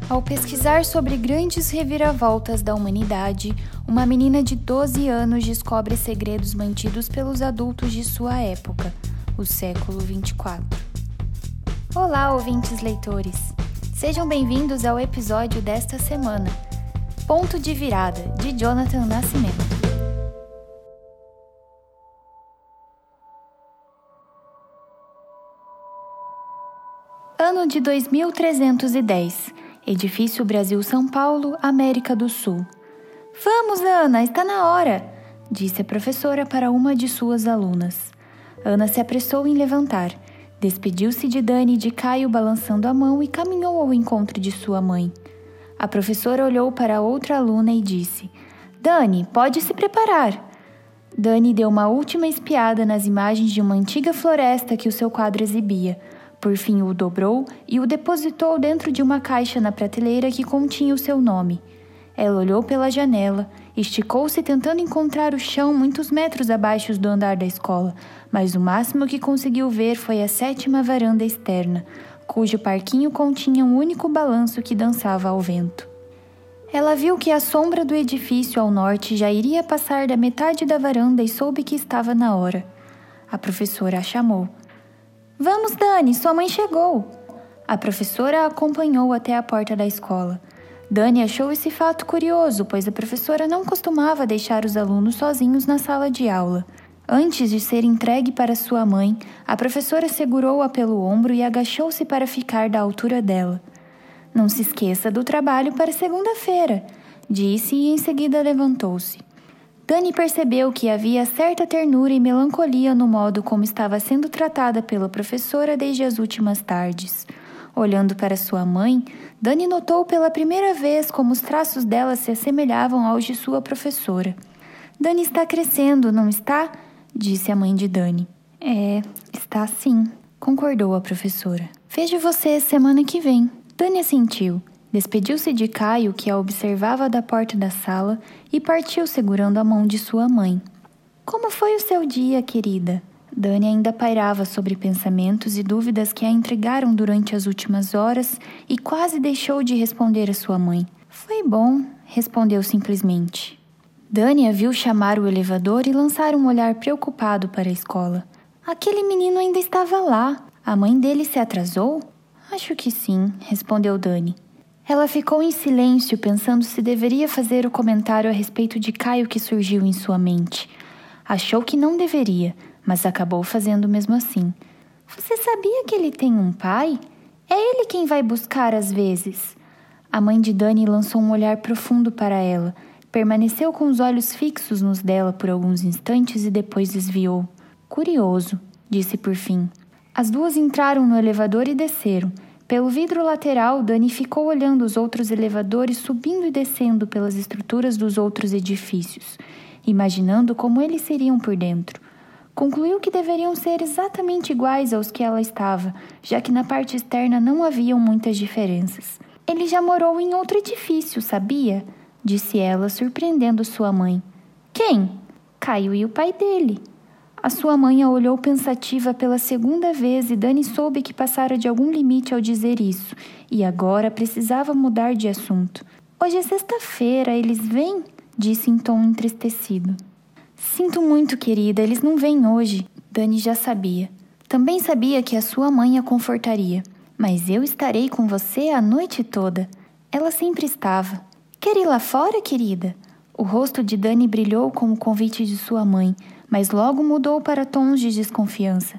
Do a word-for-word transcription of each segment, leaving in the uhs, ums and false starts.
Ao pesquisar sobre grandes reviravoltas da humanidade, uma menina de doze anos descobre segredos mantidos pelos adultos de sua época, o século vinte e quatro. Olá, ouvintes leitores! Sejam bem-vindos ao episódio desta semana, Ponto de Virada, de Jonathan Nascimento. Ano de dois mil trezentos e dez. Edifício Brasil-São Paulo, América do Sul. Vamos, Ana, está na hora, disse a professora para uma de suas alunas. Ana se apressou em levantar, despediu-se de Dani e de Caio balançando a mão e caminhou ao encontro de sua mãe. A professora olhou para outra aluna e disse: Dani, pode se preparar. Dani deu uma última espiada nas imagens de uma antiga floresta que o seu quadro exibia. Por fim o dobrou e o depositou dentro de uma caixa na prateleira que continha o seu nome. Ela olhou pela janela, esticou-se tentando encontrar o chão muitos metros abaixo do andar da escola, mas o máximo que conseguiu ver foi a sétima varanda externa, cujo parquinho continha um único balanço que dançava ao vento. Ela viu que a sombra do edifício ao norte já iria passar da metade da varanda e soube que estava na hora. A professora a chamou. Vamos, Dani, sua mãe chegou. A professora a acompanhou até a porta da escola. Dani achou esse fato curioso, pois a professora não costumava deixar os alunos sozinhos na sala de aula. Antes de ser entregue para sua mãe, a professora segurou-a pelo ombro e agachou-se para ficar da altura dela. Não se esqueça do trabalho para segunda-feira, disse e em seguida levantou-se. Dani percebeu que havia certa ternura e melancolia no modo como estava sendo tratada pela professora desde as últimas tardes. Olhando para sua mãe, Dani notou pela primeira vez como os traços dela se assemelhavam aos de sua professora. Dani está crescendo, não está? Disse a mãe de Dani. É, está sim, concordou a professora. Vejo você semana que vem. Dani assentiu. Despediu-se de Caio, que a observava da porta da sala, e partiu segurando a mão de sua mãe. Como foi o seu dia, querida? Dani ainda pairava sobre pensamentos e dúvidas que a intrigaram durante as últimas horas e quase deixou de responder a sua mãe. Foi bom, respondeu simplesmente. Dani a viu chamar o elevador e lançar um olhar preocupado para a escola. Aquele menino ainda estava lá. A mãe dele se atrasou? Acho que sim, respondeu Dani. Ela ficou em silêncio, pensando se deveria fazer o comentário a respeito de Caio que surgiu em sua mente. Achou que não deveria, mas acabou fazendo mesmo assim. Você sabia que ele tem um pai? É ele quem vai buscar às vezes. A mãe de Dani lançou um olhar profundo para ela, permaneceu com os olhos fixos nos dela por alguns instantes e depois desviou. Curioso, disse por fim. As duas entraram no elevador e desceram. Pelo vidro lateral, Dani ficou olhando os outros elevadores subindo e descendo pelas estruturas dos outros edifícios, imaginando como eles seriam por dentro. Concluiu que deveriam ser exatamente iguais aos que ela estava, já que na parte externa não haviam muitas diferenças. Ele já morou em outro edifício, sabia? Disse ela, surpreendendo sua mãe. Quem? Caio e o pai dele. A sua mãe a olhou pensativa pela segunda vez e Dani soube que passara de algum limite ao dizer isso, e agora precisava mudar de assunto. Hoje é sexta-feira, eles vêm? Disse em tom entristecido. Sinto muito, querida, eles não vêm hoje. Dani já sabia. Também sabia que a sua mãe a confortaria. Mas eu estarei com você a noite toda. Ela sempre estava. Quer ir lá fora, querida? O rosto de Dani brilhou com o convite de sua mãe, mas logo mudou para tons de desconfiança.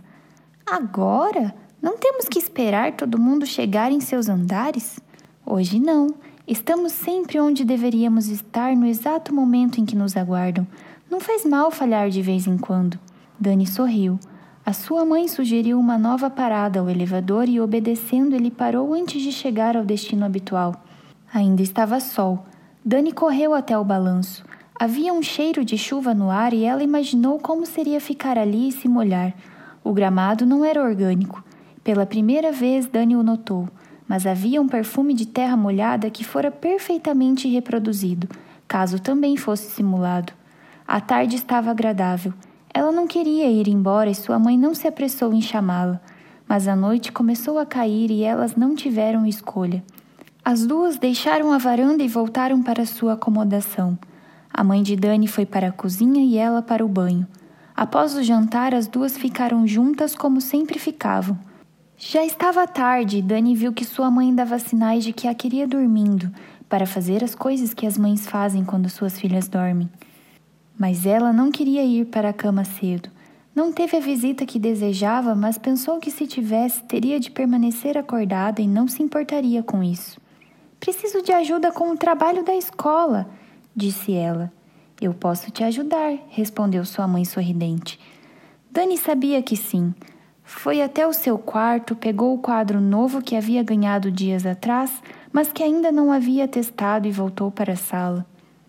Agora? Não temos que esperar todo mundo chegar em seus andares? Hoje não. Estamos sempre onde deveríamos estar no exato momento em que nos aguardam. Não faz mal falhar de vez em quando. Dani sorriu. A sua mãe sugeriu uma nova parada ao elevador e, obedecendo, ele parou antes de chegar ao destino habitual. Ainda estava sol. Dani correu até o balanço. Havia um cheiro de chuva no ar e ela imaginou como seria ficar ali e se molhar. O gramado não era orgânico. Pela primeira vez, Dani o notou, mas havia um perfume de terra molhada que fora perfeitamente reproduzido, caso também fosse simulado. A tarde estava agradável. Ela não queria ir embora e sua mãe não se apressou em chamá-la, mas a noite começou a cair e elas não tiveram escolha. As duas deixaram a varanda e voltaram para sua acomodação. A mãe de Dani foi para a cozinha e ela para o banho. Após o jantar, as duas ficaram juntas como sempre ficavam. Já estava tarde e Dani viu que sua mãe dava sinais de que a queria dormindo, para fazer as coisas que as mães fazem quando suas filhas dormem. Mas ela não queria ir para a cama cedo. Não teve a visita que desejava, mas pensou que se tivesse, teria de permanecer acordada e não se importaria com isso. Preciso de ajuda com o trabalho da escola, disse ela. Eu posso te ajudar, respondeu sua mãe sorridente. Dani sabia que sim. Foi até o seu quarto, pegou o quadro novo que havia ganhado dias atrás, mas que ainda não havia testado e voltou para a sala.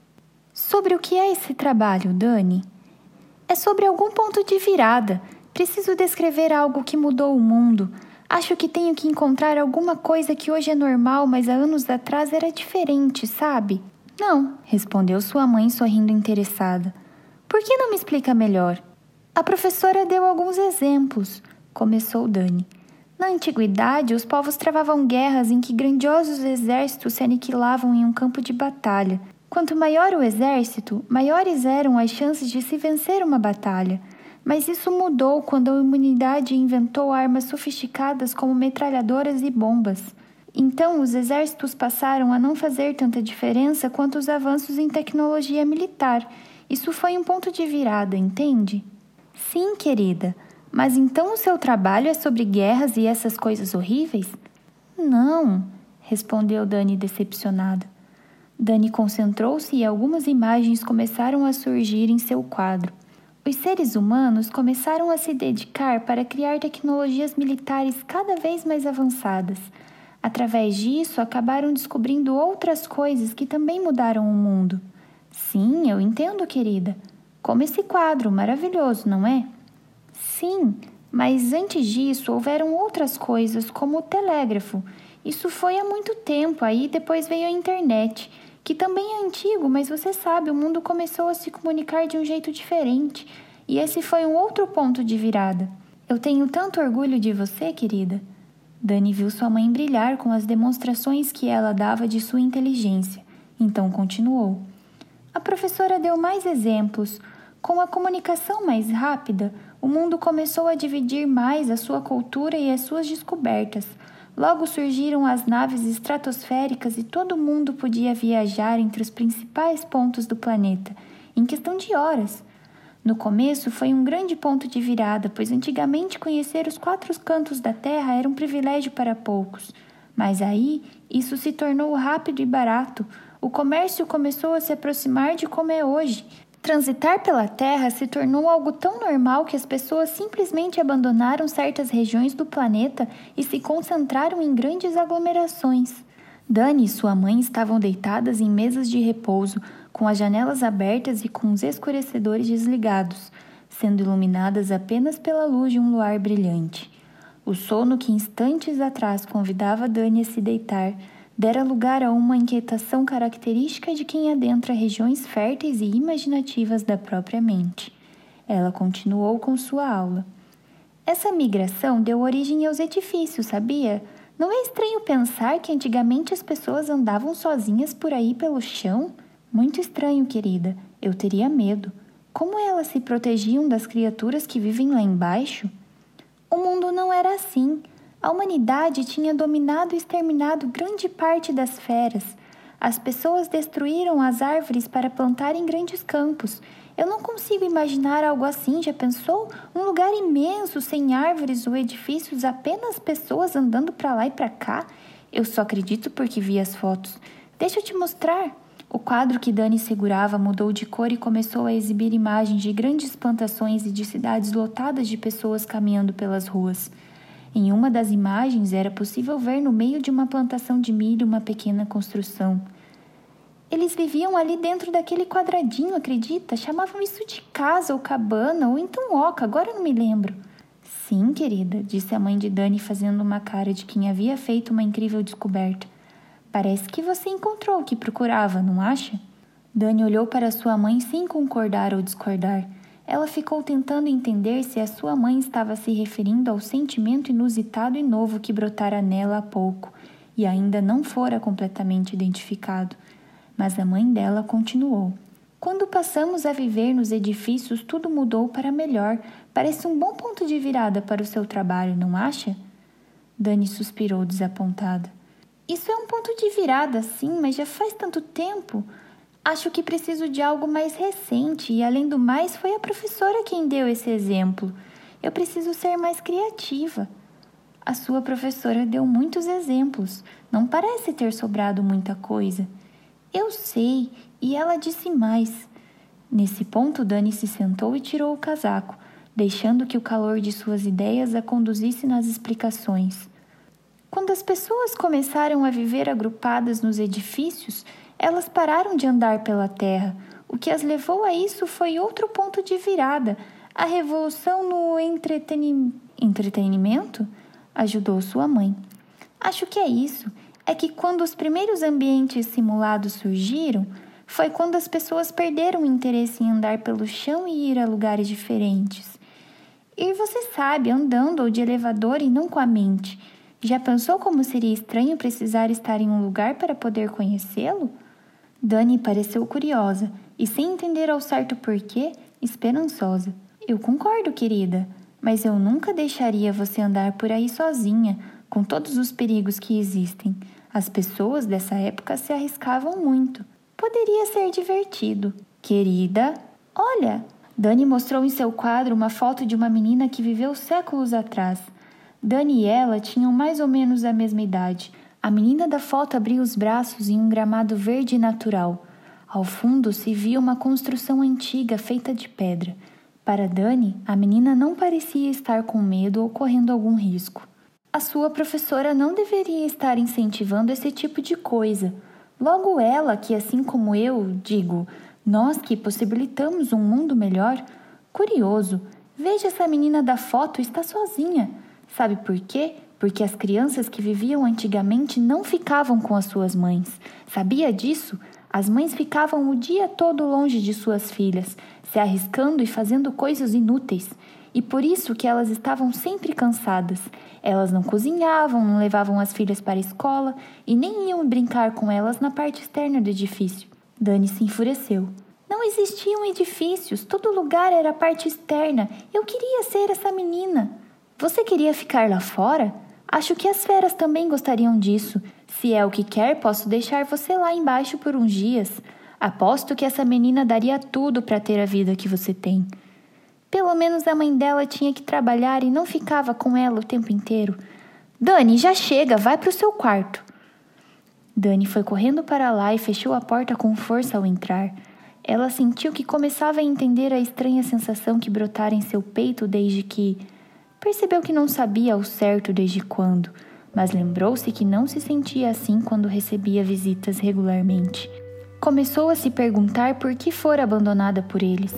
Sobre o que é esse trabalho, Dani? É sobre algum ponto de virada. Preciso descrever algo que mudou o mundo. Acho que tenho que encontrar alguma coisa que hoje é normal, mas há anos atrás era diferente, sabe? Não, respondeu sua mãe sorrindo interessada. Por que não me explica melhor? A professora deu alguns exemplos, começou Dani. Na antiguidade, os povos travavam guerras em que grandiosos exércitos se aniquilavam em um campo de batalha. Quanto maior o exército, maiores eram as chances de se vencer uma batalha. Mas isso mudou quando a humanidade inventou armas sofisticadas como metralhadoras e bombas. Então, os exércitos passaram a não fazer tanta diferença quanto os avanços em tecnologia militar. Isso foi um ponto de virada, entende? Sim, querida. Mas então o seu trabalho é sobre guerras e essas coisas horríveis? Não, respondeu Dani decepcionada. Dani concentrou-se e algumas imagens começaram a surgir em seu quadro. Os seres humanos começaram a se dedicar para criar tecnologias militares cada vez mais avançadas. Através disso, acabaram descobrindo outras coisas que também mudaram o mundo. Sim, eu entendo, querida. Como esse quadro maravilhoso, não é? Sim, mas antes disso houveram outras coisas, como o telégrafo. Isso foi há muito tempo, aí depois veio a internet, que também é antigo, mas você sabe, o mundo começou a se comunicar de um jeito diferente. E esse foi um outro ponto de virada. Eu tenho tanto orgulho de você, querida. Dani viu sua mãe brilhar com as demonstrações que ela dava de sua inteligência. Então continuou. A professora deu mais exemplos. Com a comunicação mais rápida, o mundo começou a dividir mais a sua cultura e as suas descobertas. Logo surgiram as naves estratosféricas e todo mundo podia viajar entre os principais pontos do planeta, em questão de horas. No começo foi um grande ponto de virada, pois antigamente conhecer os quatro cantos da Terra era um privilégio para poucos. Mas aí, isso se tornou rápido e barato. O comércio começou a se aproximar de como é hoje. Transitar pela Terra se tornou algo tão normal que as pessoas simplesmente abandonaram certas regiões do planeta e se concentraram em grandes aglomerações. Dani e sua mãe estavam deitadas em mesas de repouso, com as janelas abertas e com os escurecedores desligados, sendo iluminadas apenas pela luz de um luar brilhante. O sono que instantes atrás convidava Dani a se deitar dera lugar a uma inquietação característica de quem adentra regiões férteis e imaginativas da própria mente. Ela continuou com sua aula. Essa migração deu origem aos edifícios, sabia? Não é estranho pensar que antigamente as pessoas andavam sozinhas por aí pelo chão? Muito estranho, querida. Eu teria medo. Como elas se protegiam das criaturas que vivem lá embaixo? O mundo não era assim. A humanidade tinha dominado e exterminado grande parte das feras. As pessoas destruíram as árvores para plantar em grandes campos. Eu não consigo imaginar algo assim, já pensou? Um lugar imenso, sem árvores ou edifícios, apenas pessoas andando para lá e para cá? Eu só acredito porque vi as fotos. Deixa eu te mostrar. O quadro que Dani segurava mudou de cor e começou a exibir imagens de grandes plantações e de cidades lotadas de pessoas caminhando pelas ruas. Em uma das imagens era possível ver no meio de uma plantação de milho uma pequena construção. Eles viviam ali dentro daquele quadradinho, acredita? Chamavam isso de casa ou cabana ou então oca, agora não me lembro. Sim, querida, disse a mãe de Dani fazendo uma cara de quem havia feito uma incrível descoberta. Parece que você encontrou o que procurava, não acha? Dani olhou para sua mãe sem concordar ou discordar. Ela ficou tentando entender se a sua mãe estava se referindo ao sentimento inusitado e novo que brotara nela há pouco, e ainda não fora completamente identificado. Mas a mãe dela continuou. Quando passamos a viver nos edifícios, tudo mudou para melhor. Parece um bom ponto de virada para o seu trabalho, não acha? Dani suspirou desapontada. Isso é um ponto de virada, sim, mas já faz tanto tempo. Acho que preciso de algo mais recente e, além do mais, foi a professora quem deu esse exemplo. Eu preciso ser mais criativa. A sua professora deu muitos exemplos. Não parece ter sobrado muita coisa. Eu sei, e ela disse mais. Nesse ponto, Dani se sentou e tirou o casaco, deixando que o calor de suas ideias a conduzisse nas explicações. Quando as pessoas começaram a viver agrupadas nos edifícios, elas pararam de andar pela terra. O que as levou a isso foi outro ponto de virada, a revolução no entreteni... entretenimento, ajudou sua mãe. Acho que é isso. É que quando os primeiros ambientes simulados surgiram, foi quando as pessoas perderam o interesse em andar pelo chão e ir a lugares diferentes. Ir, você sabe, andando ou de elevador e não com a mente. Já pensou como seria estranho precisar estar em um lugar para poder conhecê-lo? Dani pareceu curiosa e, sem entender ao certo porquê, esperançosa. Eu concordo, querida, mas eu nunca deixaria você andar por aí sozinha, com todos os perigos que existem. As pessoas dessa época se arriscavam muito. Poderia ser divertido. Querida, olha! Dani mostrou em seu quadro uma foto de uma menina que viveu séculos atrás. Dani e ela tinham mais ou menos a mesma idade. A menina da foto abria os braços em um gramado verde natural. Ao fundo se via uma construção antiga feita de pedra. Para Dani, a menina não parecia estar com medo ou correndo algum risco. A sua professora não deveria estar incentivando esse tipo de coisa. Logo ela, que assim como eu, digo, nós que possibilitamos um mundo melhor. Curioso, veja essa menina da foto está sozinha. Sabe por quê? Porque as crianças que viviam antigamente não ficavam com as suas mães. Sabia disso? As mães ficavam o dia todo longe de suas filhas, se arriscando e fazendo coisas inúteis. E por isso que elas estavam sempre cansadas. Elas não cozinhavam, não levavam as filhas para a escola e nem iam brincar com elas na parte externa do edifício. Dani se enfureceu. Não existiam edifícios, todo lugar era a parte externa. Eu queria ser essa menina. Você queria ficar lá fora? Acho que as feras também gostariam disso. Se é o que quer, posso deixar você lá embaixo por uns dias. Aposto que essa menina daria tudo para ter a vida que você tem. Pelo menos a mãe dela tinha que trabalhar e não ficava com ela o tempo inteiro. Dani, já chega, vai para o seu quarto. Dani foi correndo para lá e fechou a porta com força ao entrar. Ela sentiu que começava a entender a estranha sensação que brotara em seu peito desde que... Percebeu que não sabia ao certo desde quando, mas lembrou-se que não se sentia assim quando recebia visitas regularmente. Começou a se perguntar por que fora abandonada por eles.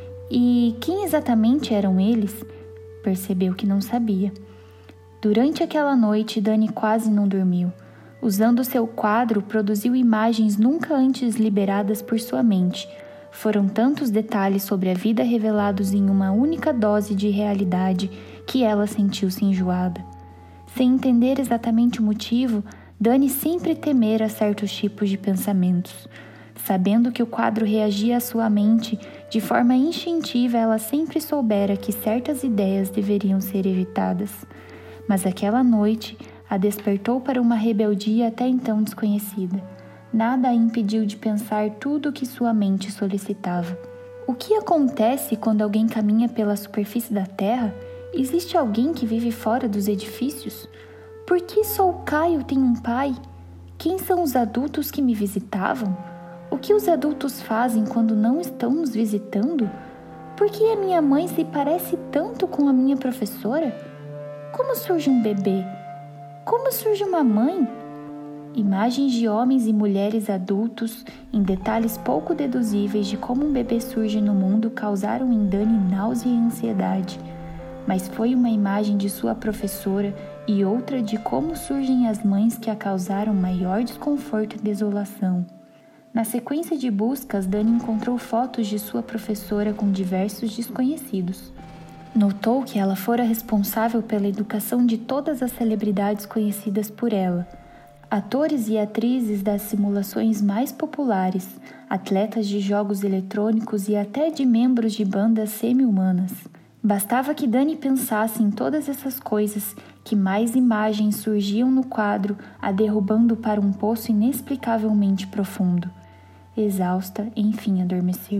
E quem exatamente eram eles? Percebeu que não sabia. Durante aquela noite, Dani quase não dormiu. Usando seu quadro, produziu imagens nunca antes liberadas por sua mente. Foram tantos detalhes sobre a vida revelados em uma única dose de realidade que ela sentiu-se enjoada. Sem entender exatamente o motivo, Dani sempre temera certos tipos de pensamentos. Sabendo que o quadro reagia à sua mente, de forma instintiva ela sempre soubera que certas ideias deveriam ser evitadas. Mas aquela noite a despertou para uma rebeldia até então desconhecida. Nada a impediu de pensar tudo o que sua mente solicitava. O que acontece quando alguém caminha pela superfície da terra? Existe alguém que vive fora dos edifícios? Por que só o Caio tem um pai? Quem são os adultos que me visitavam? O que os adultos fazem quando não estão nos visitando? Por que a minha mãe se parece tanto com a minha professora? Como surge um bebê? Como surge uma mãe? Imagens de homens e mulheres adultos, em detalhes pouco deduzíveis de como um bebê surge no mundo, causaram em Dani náusea e ansiedade. Mas foi uma imagem de sua professora e outra de como surgem as mães que a causaram maior desconforto e desolação. Na sequência de buscas, Dani encontrou fotos de sua professora com diversos desconhecidos. Notou que ela fora responsável pela educação de todas as celebridades conhecidas por ela. Atores e atrizes das simulações mais populares, atletas de jogos eletrônicos e até de membros de bandas semi-humanas. Bastava que Dani pensasse em todas essas coisas que mais imagens surgiam no quadro, a derrubando para um poço inexplicavelmente profundo. Exausta, enfim adormeceu.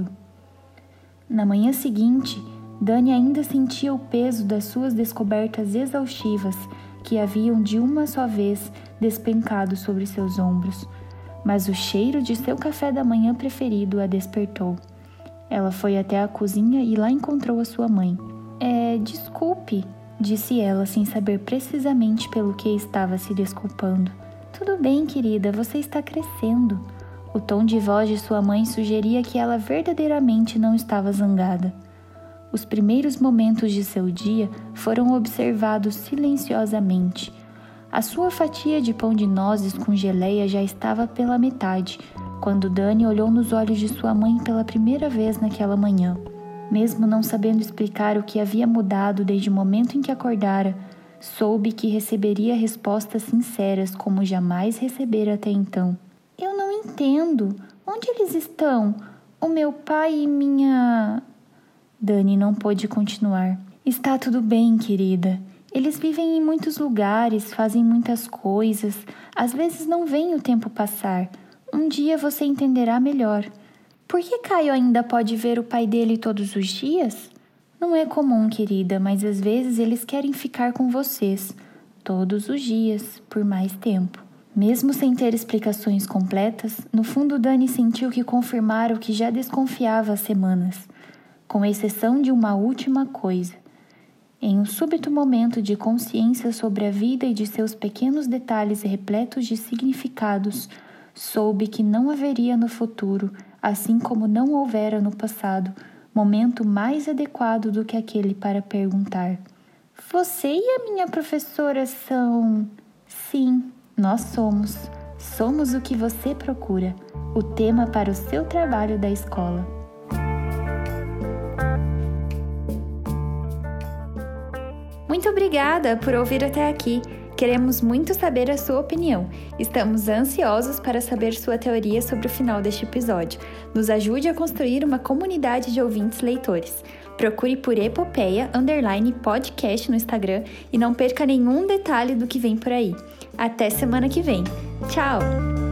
Na manhã seguinte, Dani ainda sentia o peso das suas descobertas exaustivas que haviam de uma só vez despencado sobre seus ombros, mas o cheiro de seu café da manhã preferido a despertou. Ela foi até a cozinha e lá encontrou a sua mãe. É, desculpe, disse ela sem saber precisamente pelo que estava se desculpando. Tudo bem, querida, você está crescendo. O tom de voz de sua mãe sugeria que ela verdadeiramente não estava zangada. Os primeiros momentos de seu dia foram observados silenciosamente. A sua fatia de pão de nozes com geleia já estava pela metade, quando Dani olhou nos olhos de sua mãe pela primeira vez naquela manhã. Mesmo não sabendo explicar o que havia mudado desde o momento em que acordara, soube que receberia respostas sinceras como jamais recebera até então. Eu não entendo. Onde eles estão? O meu pai e minha... Dani não pôde continuar. Está tudo bem, querida. Eles vivem em muitos lugares, fazem muitas coisas. Às vezes não veem o tempo passar. Um dia você entenderá melhor. Por que Caio ainda pode ver o pai dele todos os dias? Não é comum, querida, mas às vezes eles querem ficar com vocês. Todos os dias, por mais tempo. Mesmo sem ter explicações completas, no fundo Dani sentiu que confirmara o que já desconfiava há semanas, com exceção de uma última coisa. Em um súbito momento de consciência sobre a vida e de seus pequenos detalhes repletos de significados, soube que não haveria no futuro, assim como não houvera no passado, momento mais adequado do que aquele para perguntar: Você e a minha professora são... Sim, nós somos. Somos o que você procura, o tema para o seu trabalho da escola. Muito obrigada por ouvir até aqui. Queremos muito saber a sua opinião. Estamos ansiosos para saber sua teoria sobre o final deste episódio. Nos ajude a construir uma comunidade de ouvintes leitores. Procure por Epopeia underline podcast no Instagram e não perca nenhum detalhe do que vem por aí. Até semana que vem. Tchau!